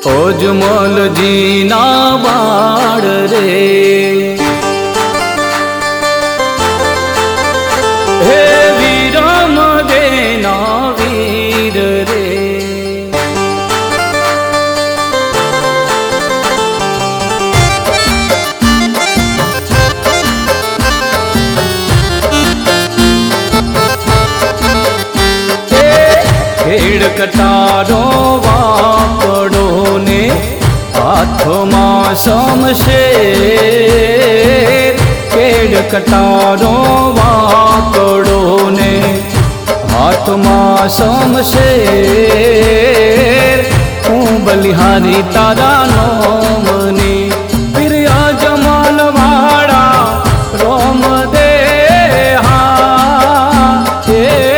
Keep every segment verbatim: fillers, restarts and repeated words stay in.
અજમલજી ના બાળ રે, હે વિરમ દેના વીર રે, ખેડ કટારો વાપડો ને હાથમાં શમશેર, ખેડ કટારો વાપડો ને હાથમાં શમશેર, હું બલિહારી તારા નોમની પિર્યા જમાલ વાળા રોમ દે હા હે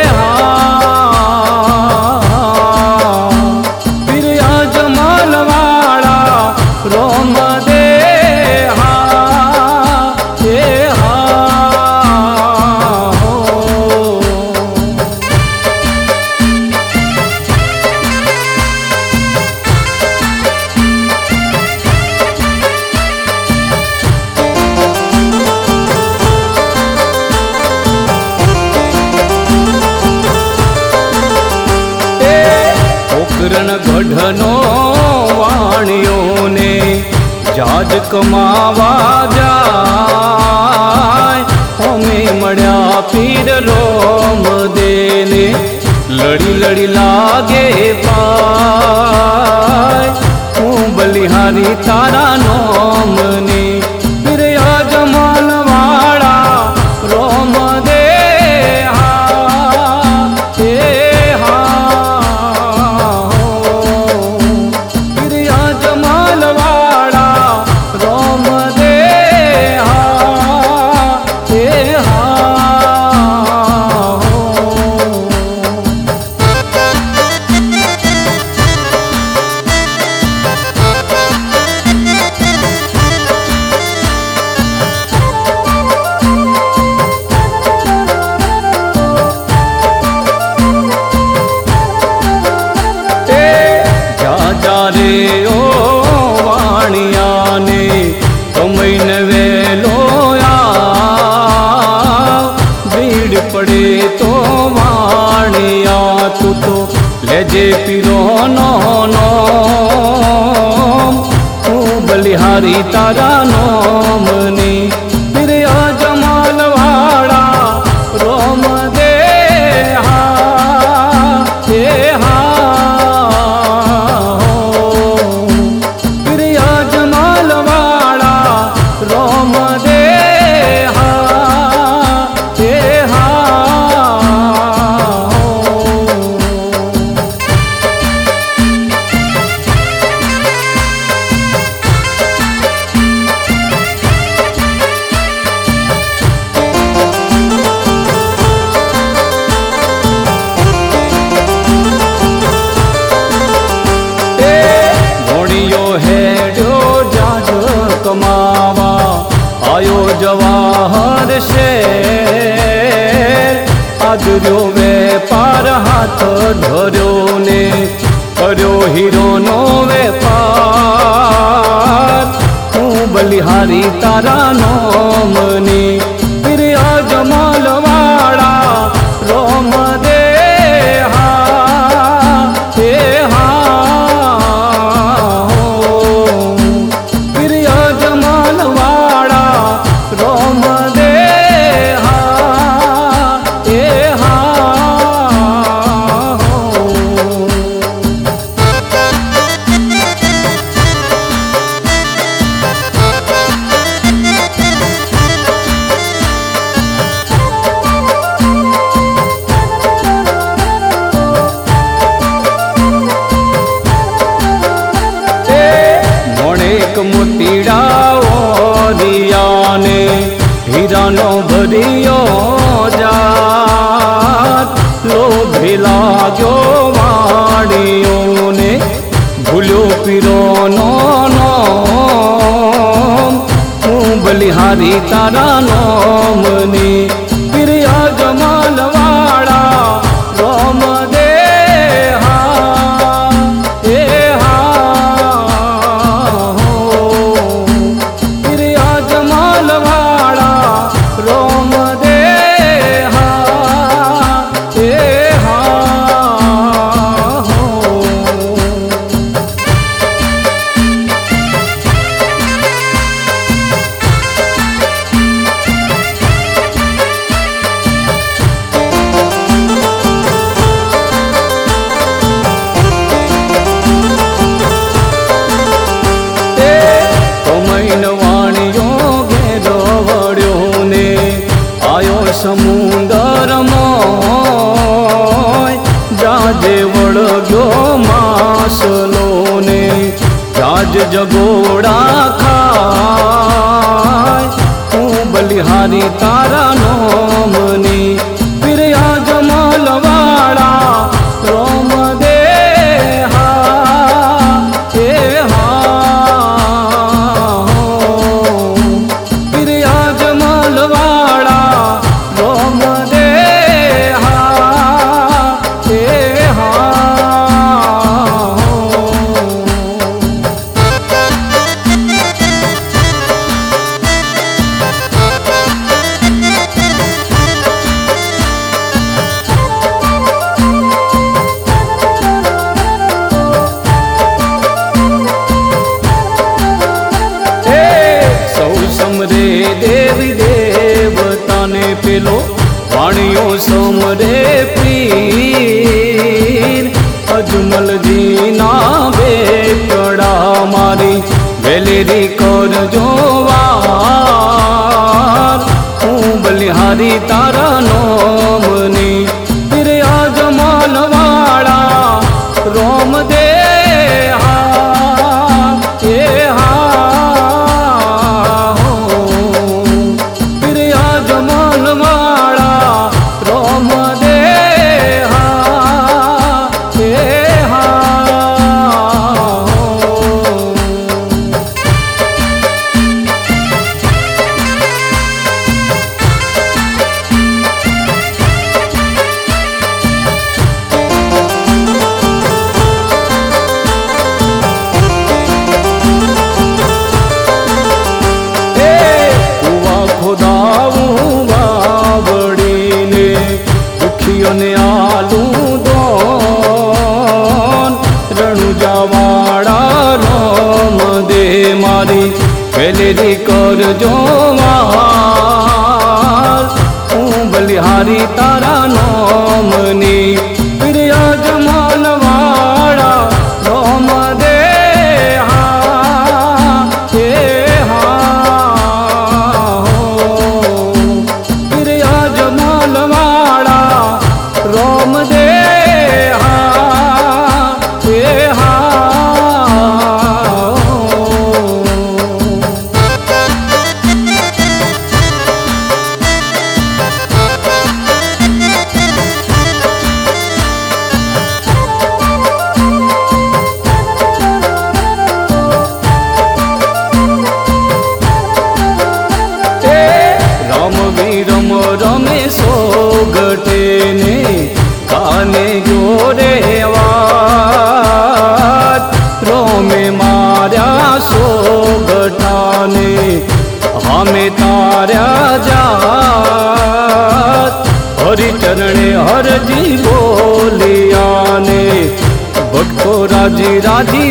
રોમ દે હા હે હા હો. પોકરણ ગઢનો વાણિયોને જાજ કમાવા જાય, અમે મળ્યા પીર રોમ દેને લડી લડી લાગે પાય, હું બલિહારી તારા નોમની પીર અજમલ વાળા રોમ દે હા હે હા હો. પીર અજમલ વાળા રોમ દે હા હે હા હો. જા જા રે ઓ વાણિયાને તમઈને વેલો આવ, ભીડ પડે તો વાણિયા તું તો લેજે પીરો નો નોમ, હું બલિહારી તારા નોમની પીર અજમલ વાળા રોમ દે હા હે હા હો. પીર અજમલ વાળા રોમ દે હા હે હા હો. ઘોડિયો હેડ્યો જાજ કમાવા આયો જવાહર શેર, આદર્યો વેપાર હાથ ધર્યો ને કર્યો હીરોનો વેપાર, હું બલિહારી તારા નોમની પીર અજમલ વાળા રોમ દે હા હે હા હો. પીર અજમલ વાળા રોમ દે હા હે હા હો. મોણેક મોતીડાઓ દિયાને હીરાનો ભર્યો જાત, લોભી લાગ્યો વાડીઓને ભૂલ્યો પીરોનો નોમ, હું બલિહારી તારા નોમની પીર અજમલ વાળા રોમ દે હા હે હા સોમ રે પીર અજમલજી ના બેટડા મારી વેલેરી કરજો વાર હું બલિહારી તારા નોમની પીર અજમલ વાળા રોમ દે ને આલું દોન રણુજાવાળા રોમ દે મારી વેલેરી કરજો વાર હું બલિહારી તારા નોમની પીર અજમલ વાળા રોમ દે હા એ હા પીર અજમલ વાળા રોમ દે હા એ હા રામ વીરમ રમે સોગટે ને કાને જોરે વાત રોમે માર્યા સોગટાને હમે તાર્યા જાત હરિચરણે હરજી બોલિયાને ભક્તો રાજી રાજી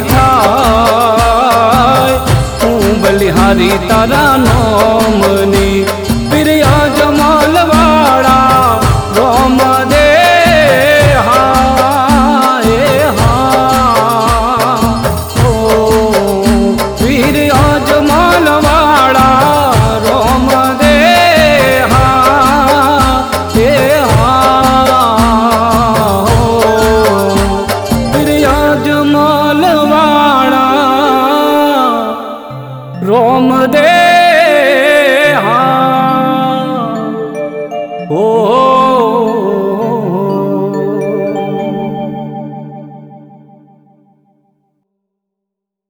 થાય હું બલિહારી તારા નોમની પીર અજમલ વાળા રોમ દે હા એ હા ઓ પીર અજમલ વાળા રોમ દે હા એ હા પીર અજમલ વાળા રોમ દે